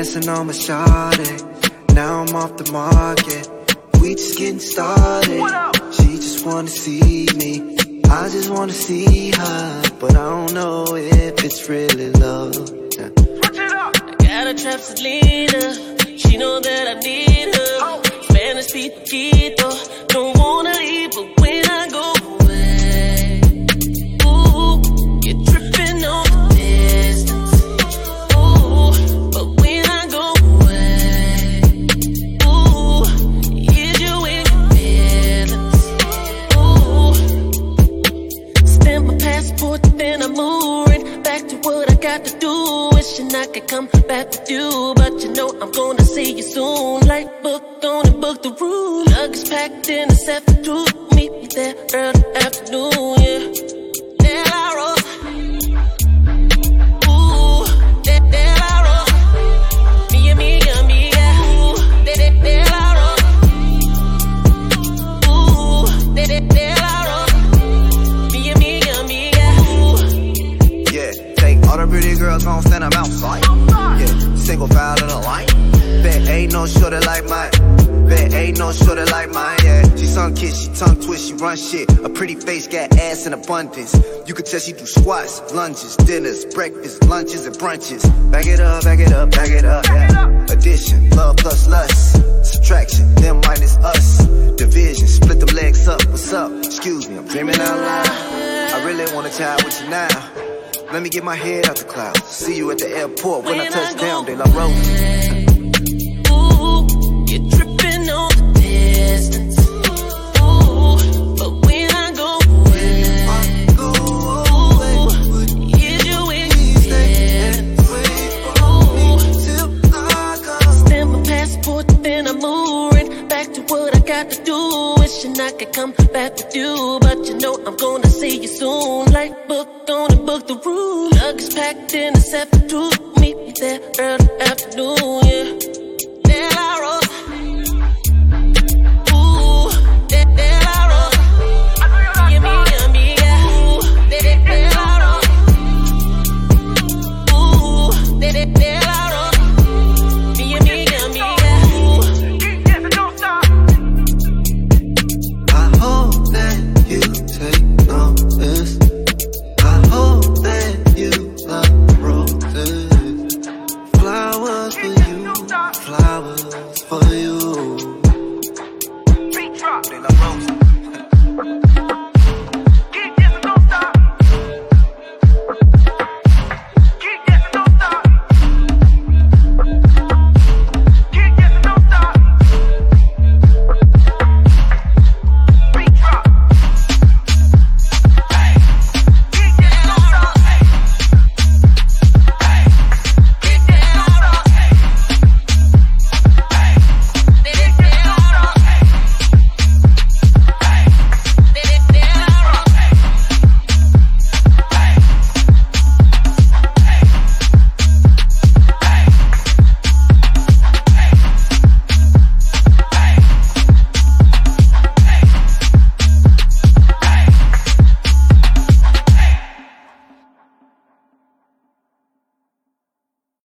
messing on my shawty. Now I'm off the market. We just getting started. She just wanna see me. I just wanna see her, but I don't know if it's really love. I got a trap Selena. She know that I need her. Spanish speak poquito. Don't wanna leave, but when I go away, ooh, you're tripping on the distance. Ooh, but when I go away, ooh, is you in your feelings? Ooh, stamp my passport, then I'm moving back to what I got to do. Wishing I could come back with you, but you know I'm gonna see you soon. Like book on and book the room. Luggage packed in the 7-2. Meet me there early afternoon, yeah. De La Rosa. Ooh, De La Rosa. Mi amiga, amiga. Ooh, De La Rosa. Ooh, De La Rosa. Mi amiga, amiga. Ooh. Yeah, take all the pretty girls on, stand them outside. Yeah, single file in a line. Bet ain't no shorty like mine. Bet ain't no shorty like mine, yeah. She sun-kissed, she tongue-twist, she run shit. A pretty face, got ass in abundance. You could tell she do squats, lunges, dinners, breakfast, lunches, and brunches. Back it up, back it up, back it up, yeah. Addition, love plus lust. Subtraction, them minus us. Division, split them legs up, what's up? Excuse me, I'm dreaming out loud. I really wanna chat with you now. Let me get my head out the clouds. See you at the airport when I touch down, De La Rosa. Ooh, you're tripping on the distance. Ooh, but when I go away, ooh, is you in your feelings? Ooh, stamp my passport, then I'm moving back to what I got to do. Wishing I could come back with you, but you know I'm gonna see you soon. Like book on and book the room. Luggage packed in the 7-2. Meet me there early afternoon, yeah. De La Rosa. Ooh, De La Rosa. Mi amiga, amiga. Ooh, De La Rosa. Ooh, De La Rosa. Mi amiga, amiga. Ooh. I hope that you take notice. I hope that you love roses. Flowers for you, flowers for you. De La Rosa.